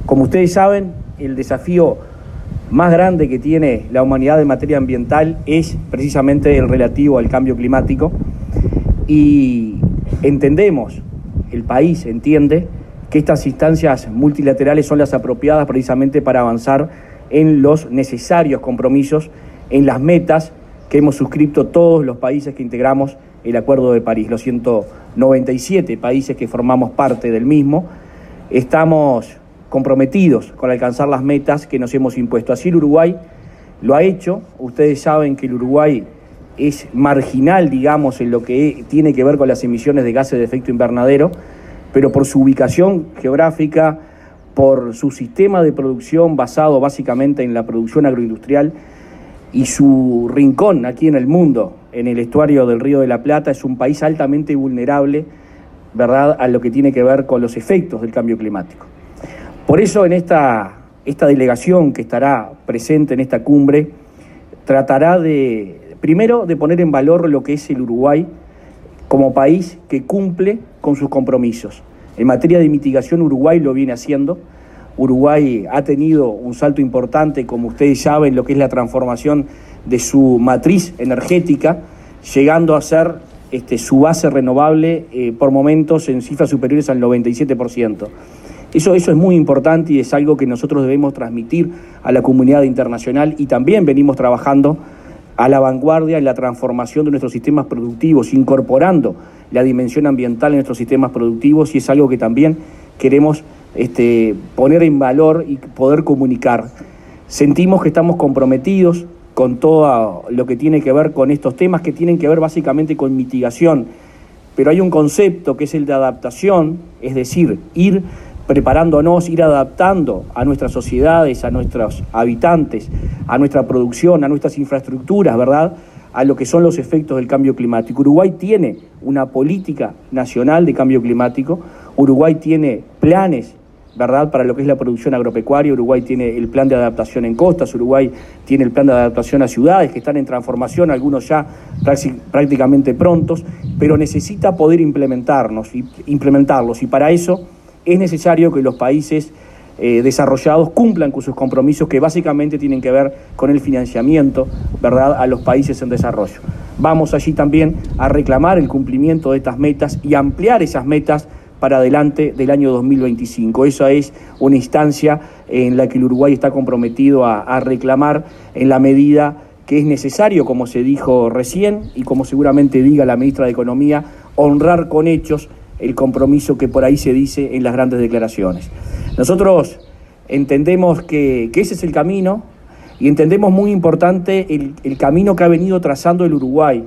Como ustedes saben, el desafío más grande que tiene la humanidad en materia ambiental es precisamente el relativo al cambio climático, y entendemos, el país entiende, que estas instancias multilaterales son las apropiadas precisamente para avanzar en los necesarios compromisos, en las metas que hemos suscrito todos los países que integramos el Acuerdo de París, los 197 países que formamos parte del mismo. Estamos comprometidos con alcanzar las metas que nos hemos impuesto. Así el Uruguay lo ha hecho. Ustedes saben que el Uruguay es marginal, digamos, en lo que tiene que ver con las emisiones de gases de efecto invernadero, pero por su ubicación geográfica, por su sistema de producción basado básicamente en la producción agroindustrial y su rincón aquí en el mundo, en el estuario del Río de la Plata, es un país altamente vulnerable, ¿verdad?, a lo que tiene que ver con los efectos del cambio climático. Por eso en esta delegación que estará presente en esta cumbre tratará primero de poner en valor lo que es el Uruguay como país que cumple con sus compromisos. En materia de mitigación, Uruguay lo viene haciendo. Uruguay ha tenido un salto importante, como ustedes saben, lo que es la transformación de su matriz energética, llegando a ser su base renovable por momentos en cifras superiores al 97%. Eso es muy importante y es algo que nosotros debemos transmitir a la comunidad internacional, y también venimos trabajando a la vanguardia en la transformación de nuestros sistemas productivos, incorporando la dimensión ambiental en nuestros sistemas productivos, y es algo que también queremos poner en valor y poder comunicar. Sentimos que estamos comprometidos con todo lo que tiene que ver con estos temas, que tienen que ver básicamente con mitigación, pero hay un concepto que es el de adaptación, es decir, ir preparándonos, ir adaptando a nuestras sociedades, a nuestros habitantes, a nuestra producción, a nuestras infraestructuras, ¿verdad?, a lo que son los efectos del cambio climático. Uruguay tiene una política nacional de cambio climático, Uruguay tiene planes, ¿verdad?, para lo que es la producción agropecuaria, Uruguay tiene el plan de adaptación en costas, Uruguay tiene el plan de adaptación a ciudades que están en transformación, algunos ya prácticamente prontos, pero necesita poder implementarlos, y para eso es necesario que los países desarrollados cumplan con sus compromisos, que básicamente tienen que ver con el financiamiento, ¿verdad?, a los países en desarrollo. Vamos allí también a reclamar el cumplimiento de estas metas y ampliar esas metas para adelante del año 2025. Esa es una instancia en la que el Uruguay está comprometido a reclamar en la medida que es necesario, como se dijo recién y como seguramente diga la ministra de Economía, honrar con hechos el compromiso que por ahí se dice en las grandes declaraciones. Nosotros entendemos que ese es el camino, y entendemos muy importante el camino que ha venido trazando el Uruguay.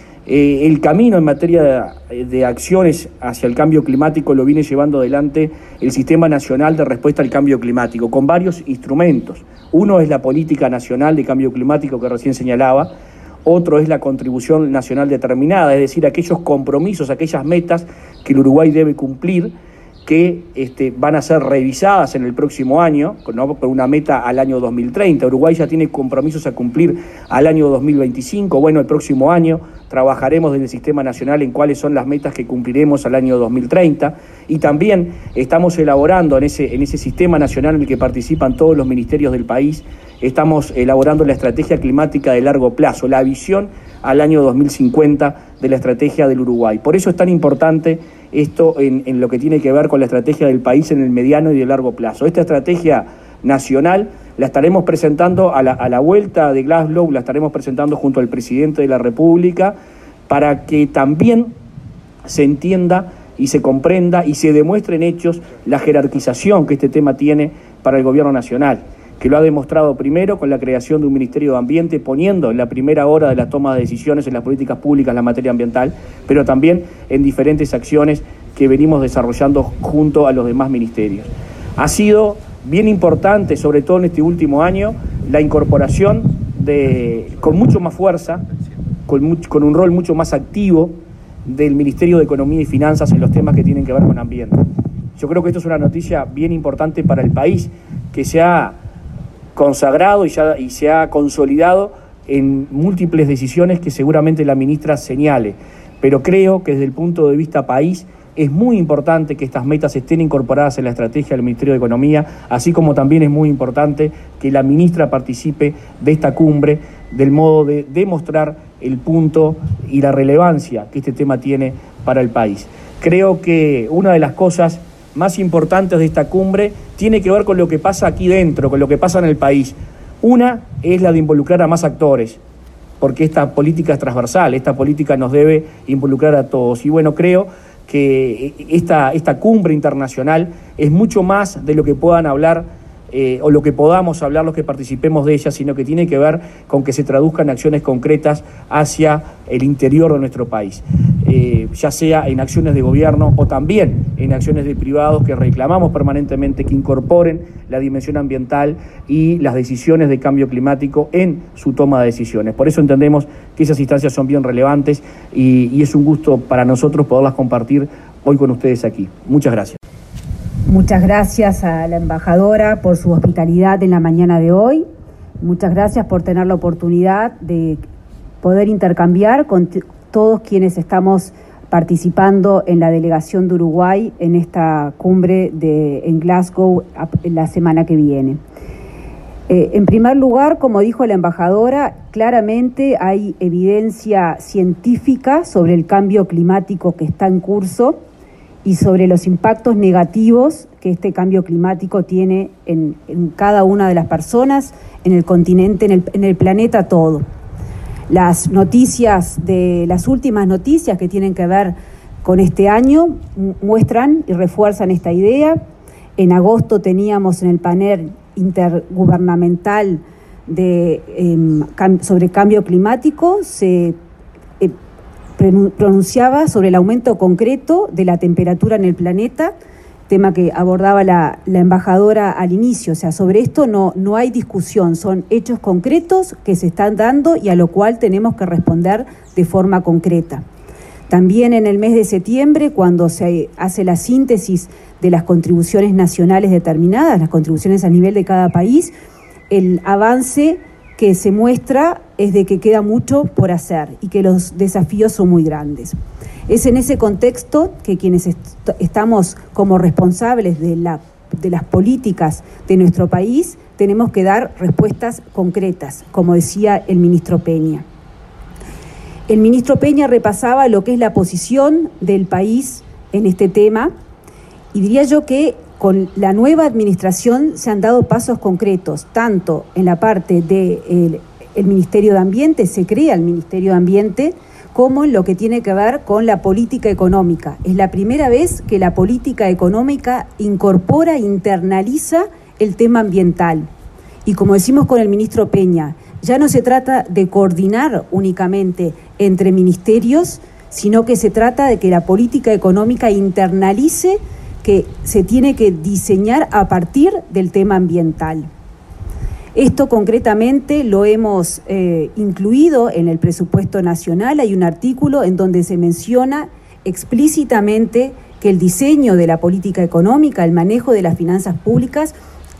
El camino en materia de acciones hacia el cambio climático lo viene llevando adelante el Sistema Nacional de Respuesta al Cambio Climático, con varios instrumentos. Uno es la Política Nacional de Cambio Climático que recién señalaba, otro es la Contribución Nacional Determinada, es decir, aquellos compromisos, aquellas metas que el Uruguay debe cumplir, que van a ser revisadas en el próximo año, ¿no?, por una meta al año 2030. Uruguay ya tiene compromisos a cumplir al año 2025. Bueno, el próximo año trabajaremos desde el Sistema Nacional en cuáles son las metas que cumpliremos al año 2030, y también estamos elaborando en ese Sistema Nacional en el que participan todos los ministerios del país, estamos elaborando la estrategia climática de largo plazo, la visión al año 2050 de la estrategia del Uruguay. Por eso es tan importante esto en lo que tiene que ver con la estrategia del país en el mediano y de largo plazo. Esta estrategia nacional la estaremos presentando a la vuelta de Glasgow, la estaremos presentando junto al presidente de la República, para que también se entienda y se comprenda y se demuestre en hechos la jerarquización que este tema tiene para el gobierno nacional, que lo ha demostrado primero con la creación de un Ministerio de Ambiente, poniendo en la primera hora de la toma de decisiones en las políticas públicas la materia ambiental, pero también en diferentes acciones que venimos desarrollando junto a los demás ministerios. Ha sido bien importante, sobre todo en este último año, la incorporación con mucho más fuerza, con un rol mucho más activo del Ministerio de Economía y Finanzas en los temas que tienen que ver con ambiente. Yo creo que esto es una noticia bien importante para el país, que se ha consagrado y se ha consolidado en múltiples decisiones que seguramente la ministra señale, pero creo que desde el punto de vista país Es muy importante que estas metas estén incorporadas en la estrategia del Ministerio de Economía, así como también es muy importante que la ministra participe de esta cumbre, del modo de demostrar el punto y la relevancia que este tema tiene para el país. Creo que una de las cosas más importantes de esta cumbre tiene que ver con lo que pasa aquí dentro, con lo que pasa en el país. Una es la de involucrar a más actores, porque esta política es transversal, esta política nos debe involucrar a todos. Y bueno, creo que esta cumbre internacional es mucho más de lo que puedan hablar o lo que podamos hablar los que participemos de ella, sino que tiene que ver con que se traduzcan acciones concretas hacia el interior de nuestro país, ya sea en acciones de gobierno o también en acciones de privados que reclamamos permanentemente que incorporen la dimensión ambiental y las decisiones de cambio climático en su toma de decisiones. Por eso entendemos que esas instancias son bien relevantes y es un gusto para nosotros poderlas compartir hoy con ustedes aquí. Muchas gracias. Muchas gracias a la embajadora por su hospitalidad en la mañana de hoy. Muchas gracias por tener la oportunidad de poder intercambiar con todos quienes estamos participando en la delegación de Uruguay en esta cumbre en Glasgow la semana que viene. En primer lugar, como dijo la embajadora, claramente hay evidencia científica sobre el cambio climático que está en curso y sobre los impactos negativos que este cambio climático tiene en cada una de las personas, en el continente, en el planeta todo. Las últimas noticias que tienen que ver con este año muestran y refuerzan esta idea. En agosto teníamos en el panel intergubernamental sobre cambio climático, se pronunciaba sobre el aumento concreto de la temperatura en el planeta, tema que abordaba la embajadora al inicio. O sea, sobre esto no hay discusión, son hechos concretos que se están dando y a lo cual tenemos que responder de forma concreta. También en el mes de septiembre, cuando se hace la síntesis de las contribuciones nacionales determinadas, las contribuciones a nivel de cada país, el avance que se muestra es de que queda mucho por hacer y que los desafíos son muy grandes. Es en ese contexto que quienes estamos como responsables de las políticas de nuestro país tenemos que dar respuestas concretas, como decía el ministro Peña. El ministro Peña repasaba lo que es la posición del país en este tema y diría yo que con la nueva administración se han dado pasos concretos, tanto en la parte del Ministerio de Ambiente, se crea el Ministerio de Ambiente, como en lo que tiene que ver con la política económica. Es la primera vez que la política económica incorpora, internaliza el tema ambiental. Y como decimos con el ministro Peña, ya no se trata de coordinar únicamente entre ministerios, sino que se trata de que la política económica internalice que se tiene que diseñar a partir del tema ambiental. Esto concretamente lo hemos incluido en el presupuesto nacional. Hay un artículo en donde se menciona explícitamente que el diseño de la política económica, el manejo de las finanzas públicas,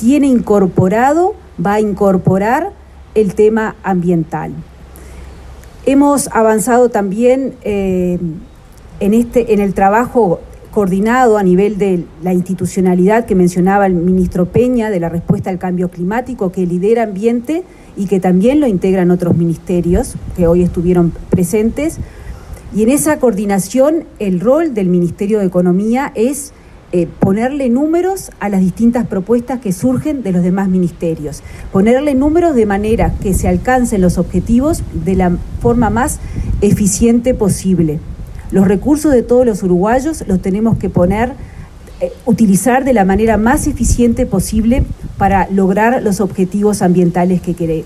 va a incorporar el tema ambiental. Hemos avanzado también en el trabajo coordinado a nivel de la institucionalidad que mencionaba el ministro Peña, de la respuesta al cambio climático que lidera Ambiente y que también lo integran otros ministerios que hoy estuvieron presentes. Y en esa coordinación el rol del Ministerio de Economía es ponerle números a las distintas propuestas que surgen de los demás ministerios, ponerle números de manera que se alcancen los objetivos de la forma más eficiente posible. Los recursos de todos los uruguayos los tenemos que utilizar de la manera más eficiente posible para lograr los objetivos ambientales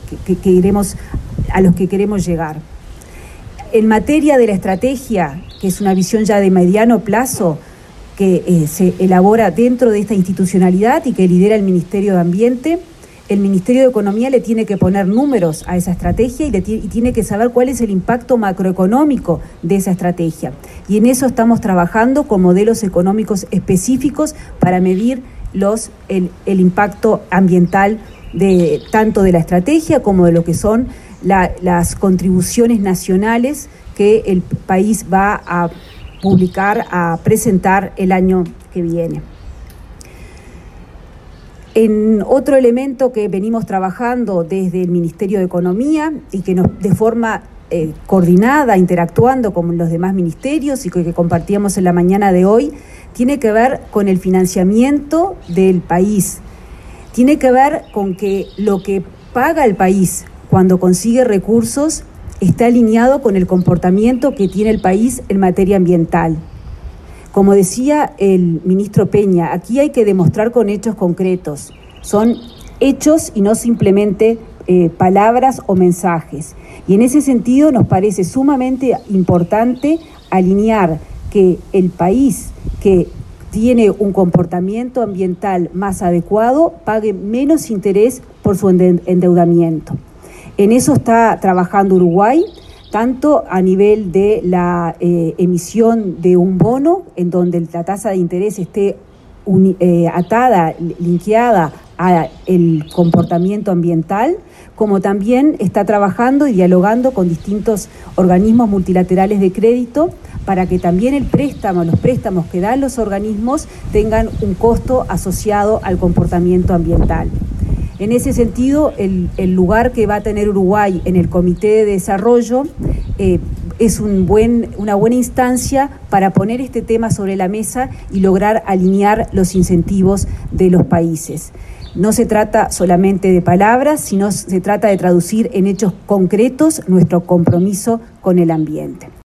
a los que queremos llegar. En materia de la estrategia, que es una visión ya de mediano plazo, que se elabora dentro de esta institucionalidad y que lidera el Ministerio de Ambiente, el Ministerio de Economía le tiene que poner números a esa estrategia y tiene que saber cuál es el impacto macroeconómico de esa estrategia. Y en eso estamos trabajando con modelos económicos específicos para medir el impacto ambiental tanto de la estrategia como de lo que son las contribuciones nacionales que el país va a publicar, a presentar el año que viene. En otro elemento que venimos trabajando desde el Ministerio de Economía y que de forma coordinada, interactuando con los demás ministerios y que compartíamos en la mañana de hoy, tiene que ver con el financiamiento del país. Tiene que ver con que lo que paga el país cuando consigue recursos está alineado con el comportamiento que tiene el país en materia ambiental. Como decía el ministro Peña, aquí hay que demostrar con hechos concretos. Son hechos y no simplemente palabras o mensajes. Y en ese sentido nos parece sumamente importante alinear que el país que tiene un comportamiento ambiental más adecuado pague menos interés por su endeudamiento. En eso está trabajando Uruguay, tanto a nivel de la emisión de un bono, en donde la tasa de interés esté atada, linkeada al comportamiento ambiental, como también está trabajando y dialogando con distintos organismos multilaterales de crédito para que también los préstamos que dan los organismos tengan un costo asociado al comportamiento ambiental. En ese sentido, el lugar que va a tener Uruguay en el Comité de Desarrollo es una buena instancia para poner este tema sobre la mesa y lograr alinear los incentivos de los países. No se trata solamente de palabras, sino se trata de traducir en hechos concretos nuestro compromiso con el ambiente.